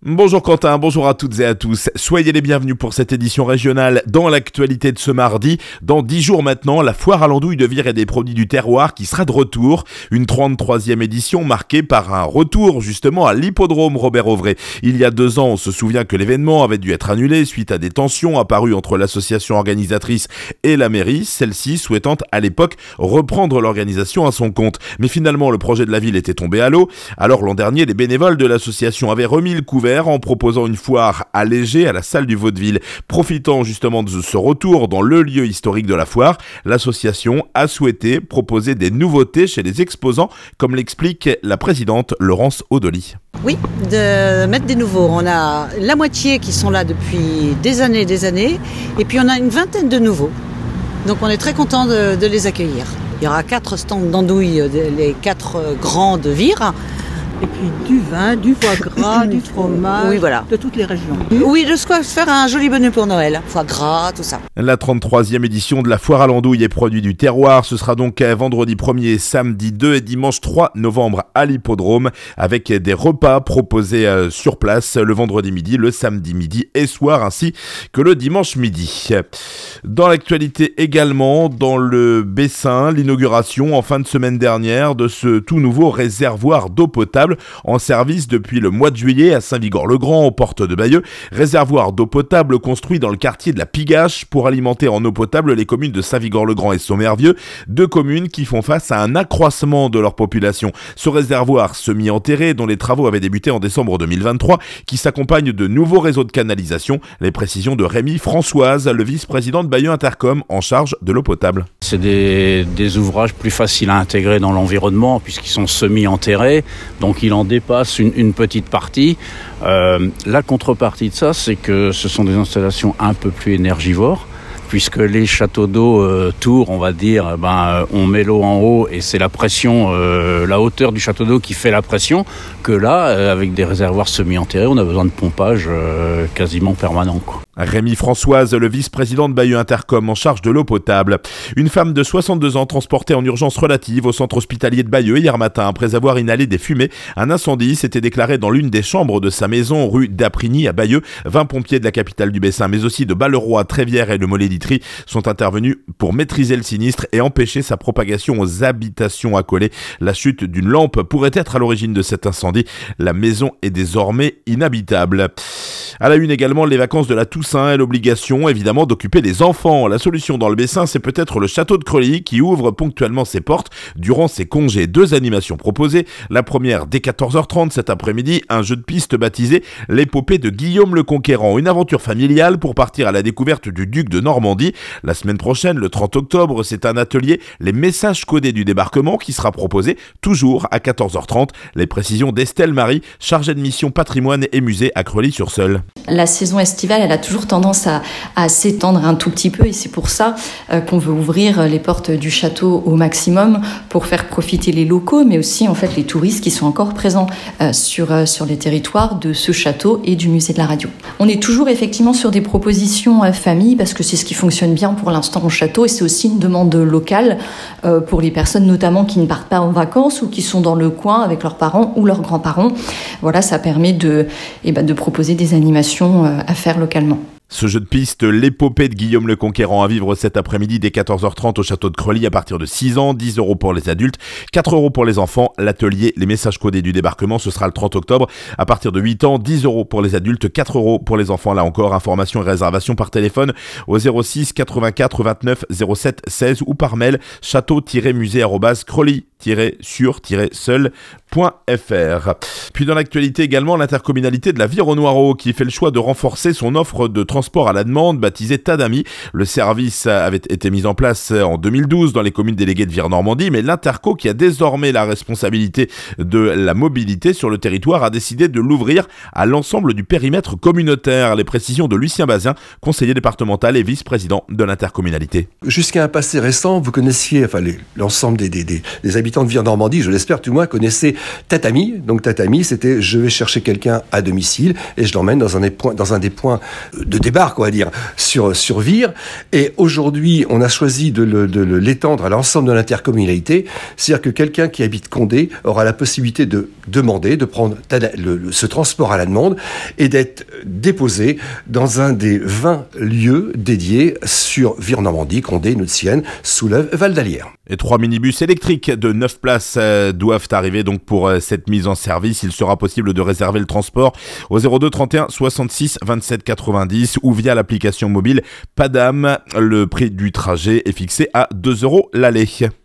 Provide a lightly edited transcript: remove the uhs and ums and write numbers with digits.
Bonjour Quentin, bonjour à toutes et à tous. Soyez les bienvenus pour cette édition régionale dans l'actualité de ce mardi. Dans 10 jours maintenant, la foire à l'andouille de Vire et des produits du terroir qui sera de retour. Une 33e édition marquée par un retour justement à l'hippodrome Robert-Auvray. Il y a 2 ans, on se souvient que l'événement avait dû être annulé suite à des tensions apparues entre l'association organisatrice et la mairie, celle-ci souhaitant à l'époque reprendre l'organisation à son compte. Mais finalement, le projet de la ville était tombé à l'eau. Alors l'an dernier, les bénévoles de l'association avaient remis le couvert en proposant une foire allégée à la salle du Vaudeville. Profitant justement de ce retour dans le lieu historique de la foire, l'association a souhaité proposer des nouveautés chez les exposants, comme l'explique la présidente Laurence Audely. Oui, de mettre des nouveaux. On a la moitié qui sont là depuis des années, et puis on a une vingtaine de nouveaux. Donc on est très content de les accueillir. Il y aura 4 stands d'andouille, les 4 grands de Vire. Et puis du vin, du foie gras, du fromage, oui, voilà. De toutes les régions. Oui, de quoi faire un joli menu pour Noël. Foie gras, tout ça. La 33e édition de la foire à l'andouille et produits du terroir, ce sera donc vendredi 1er, samedi 2 et dimanche 3 novembre à l'hippodrome, avec des repas proposés sur place le vendredi midi, le samedi midi et soir, ainsi que le dimanche midi. Dans l'actualité également, dans le Bessin, l'inauguration en fin de semaine dernière de ce tout nouveau réservoir d'eau potable en service depuis le mois de juillet à Saint-Vigor-le-Grand, aux portes de Bayeux. Réservoir d'eau potable construit dans le quartier de la Pigache pour alimenter en eau potable les communes de Saint-Vigor-le-Grand et Sommervieux, 2 communes qui font face à un accroissement de leur population. Ce réservoir semi-enterré, dont les travaux avaient débuté en décembre 2023, qui s'accompagne de nouveaux réseaux de canalisation. Les précisions de Rémi Françoise, le vice-président de Bayeux Intercom en charge de l'eau potable. C'est des ouvrages plus faciles à intégrer dans l'environnement puisqu'ils sont semi-enterrés. Donc il en dépasse une petite partie. La contrepartie de ça, c'est que ce sont des installations un peu plus énergivores, puisque les châteaux d'eau tours, on va dire, on met l'eau en haut et c'est la pression, la hauteur du château d'eau qui fait la pression, que là, avec des réservoirs semi-enterrés, on a besoin de pompage quasiment permanent, quoi. Rémi Françoise, le vice-président de Bayeux Intercom en charge de l'eau potable. Une femme de 62 ans transportée en urgence relative au centre hospitalier de Bayeux hier matin après avoir inhalé des fumées. Un incendie s'était déclaré dans l'une des chambres de sa maison rue d'Aprigny à Bayeux. 20 pompiers de la capitale du Bessin, mais aussi de Balleroy, Trévières et de Mollet-Litry sont intervenus pour maîtriser le sinistre et empêcher sa propagation aux habitations accolées. La chute d'une lampe pourrait être à l'origine de cet incendie. La maison est désormais inhabitable. À la une également, les vacances de la Toussaint et l'obligation évidemment d'occuper les enfants. La solution dans le Bessin, c'est peut-être le château de Creully qui ouvre ponctuellement ses portes durant ses congés. 2 animations proposées. La première dès 14h30 cet après-midi, un jeu de piste baptisé l'épopée de Guillaume le Conquérant. Une aventure familiale pour partir à la découverte du duc de Normandie. La semaine prochaine, le 30 octobre, c'est un atelier Les messages codés du débarquement qui sera proposé toujours à 14h30. Les précisions d'Estelle Marie, chargée de mission patrimoine et musée à Creully-sur-Seulles. La saison estivale, elle a toujours tendance à s'étendre un tout petit peu et c'est pour ça qu'on veut ouvrir les portes du château au maximum pour faire profiter les locaux, mais aussi en fait les touristes qui sont encore présents sur les territoires de ce château et du musée de la radio. On est toujours effectivement sur des propositions famille parce que c'est ce qui fonctionne bien pour l'instant au château et c'est aussi une demande locale pour les personnes notamment qui ne partent pas en vacances ou qui sont dans le coin avec leurs parents ou leurs grands-parents. Voilà, ça permet de proposer des animations à faire localement. Ce jeu de piste, l'épopée de Guillaume le Conquérant, à vivre cet après-midi dès 14h30 au château de Creully à partir de 6 ans, 10 € pour les adultes, 4 € pour les enfants. L'atelier Les messages codés du débarquement, ce sera le 30 octobre à partir de 8 ans, 10 € pour les adultes, 4 € pour les enfants. Là encore, information et réservation par téléphone au 06 84 29 07 16 ou par mail château-musée@creully-sur-seul.fr. Puis dans l'actualité également, l'intercommunalité de la Vire-au-Noireau qui fait le choix de renforcer son offre de transport à la demande baptisé Tadami. Le service avait été mis en place en 2012 dans les communes déléguées de Vire-Normandie, mais l'Interco, qui a désormais la responsabilité de la mobilité sur le territoire, a décidé de l'ouvrir à l'ensemble du périmètre communautaire. Les précisions de Lucien Bazin, conseiller départemental et vice-président de l'intercommunalité. Jusqu'à un passé récent, vous connaissiez l'ensemble des habitants habitants de Vire-Normandie, je l'espère tout le moins, connaissaient Tatami. Donc Tatami, c'était je vais chercher quelqu'un à domicile et je l'emmène dans un des points de débarque, on va dire, sur Vire. Et aujourd'hui, on a choisi de l'étendre à l'ensemble de l'intercommunalité. C'est-à-dire que quelqu'un qui habite Condé aura la possibilité de demander, de prendre ce transport à la demande et d'être déposé dans un des 20 lieux dédiés sur Vire-Normandie, Condé, Noutienne, Souleuve, Val d'Alière. Et 3 minibus électriques de 9 places doivent arriver donc pour cette mise en service. Il sera possible de réserver le transport au 02 31 66 27 90 ou via l'application mobile Padam. Le prix du trajet est fixé à 2 € l'aller.